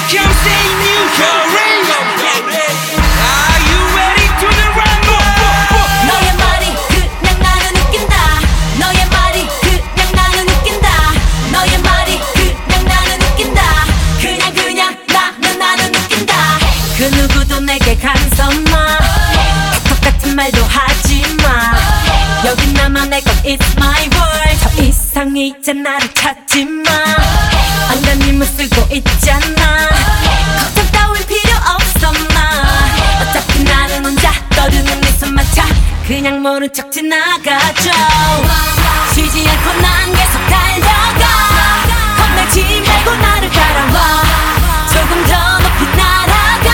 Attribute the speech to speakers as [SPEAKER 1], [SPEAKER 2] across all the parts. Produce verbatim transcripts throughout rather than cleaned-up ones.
[SPEAKER 1] come say new hurry. Are you ready to the rumble?
[SPEAKER 2] 너의 말이 그냥 나는 웃긴다. 너의 말이 그냥 나는 웃긴다. 너의 말이 그냥 나는 웃긴다. 그냥 그냥 나는 나는 웃긴다. 그 누구도 내게 간섭마. 똑같은 말도 하지마. 여긴 나만의 것 It's my world. 더 이상 이제 나를 찾지마. 안간힘을 쓰고 있잖아. 걱정 따윈 필요 없어 마. 어차피 나는 혼자 떠드는 네 손마차. 그냥 모른 척 지나가죠. 쉬지 않고 난 계속 달려가. 겁내지 말고 나를 따라와. 조금 더 높이 날아가.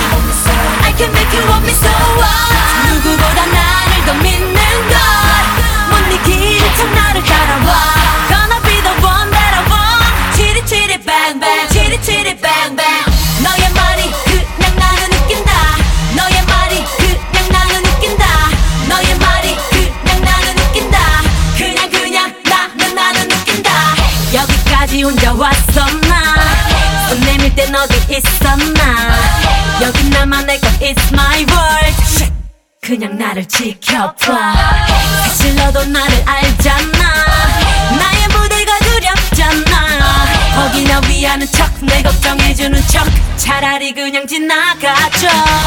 [SPEAKER 2] I can make you want me so what. 누구보다 나를 더 믿는 걸. 못 이기는 척 나를 따라와. Gonna be the one that I want. 치리 치리 bang bang. 치리 치리 bang bang. 너의 말이 그냥 나는 웃긴다. 너의 말이 그냥 나는 웃긴다. 너의 말이 그냥 나는 웃긴다. 그냥 그냥 나는 나는 웃긴다. 여기까지 혼자 왔었나. 손 내밀 땐 어디 있었나. 여긴 나만의 것 It's my world. 그냥 나를 지켜봐. 사실 너도 나를 알잖아. 나의 무대가 두렵잖아. 거기나 위하는 척 내 걱정해주는 척. 차라리 그냥 지나가죠.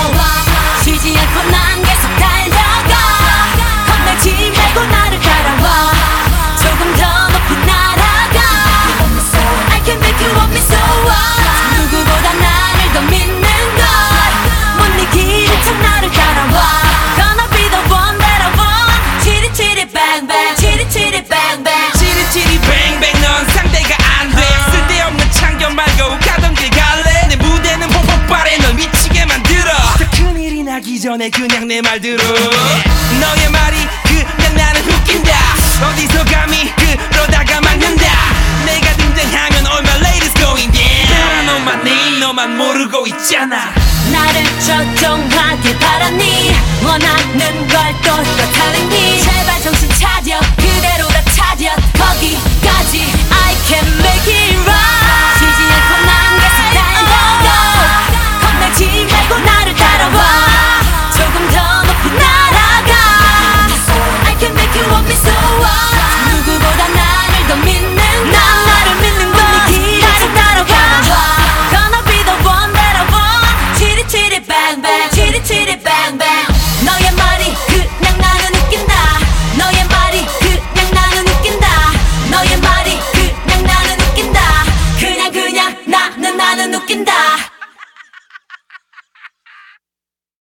[SPEAKER 2] 쉬지 않고 난 계속 달려가. 겁내지 말고 나를 따라와. 조금 더 높이 날아가. I can make you want me so what. 누구보다 나를 더 믿는 걸. 못 이기는 척 나를 따라와. Gonna be the one that I want. 치리 치리 bang bang. 치리 치리 bang bang.
[SPEAKER 1] 치리치리 뱅뱅 넌 상대가 안돼. 쓸데없는 참견 말고 가던 길 갈래. 내 무대는 폭폭발해 널 미치게 만들어. 더 큰일이 나기 전에 그냥 내 말 들어. 너의 말이 그냥 나는 웃긴다. 어디서 감히 그러다가 막는다. 내가 등장하면 all my ladies going down. 따라 너만 내 너만 모르고 있잖아.
[SPEAKER 2] 나를 조종하길 바라니. 원하는 걸 또 또 telling me.